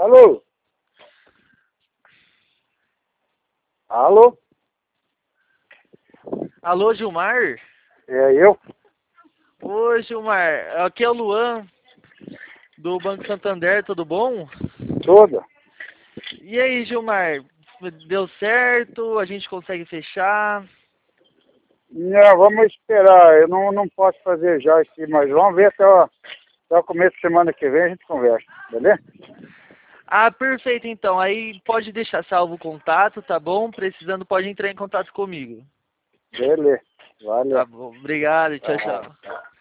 Alô? Alô? Alô, Gilmar? É eu? Oi, Gilmar. Aqui é o Luan, do Banco Santander, tudo bom? Toda? E aí, Gilmar? Deu certo? A gente consegue fechar? Não, vamos esperar. Eu não posso fazer já aqui, mas vamos ver até o começo da semana que vem a gente conversa, beleza? Ah, perfeito então. Aí pode deixar salvo o contato, tá bom? Precisando pode entrar em contato comigo. Beleza. Valeu. Tá bom. Obrigado, tchau, Ah, tchau. tá.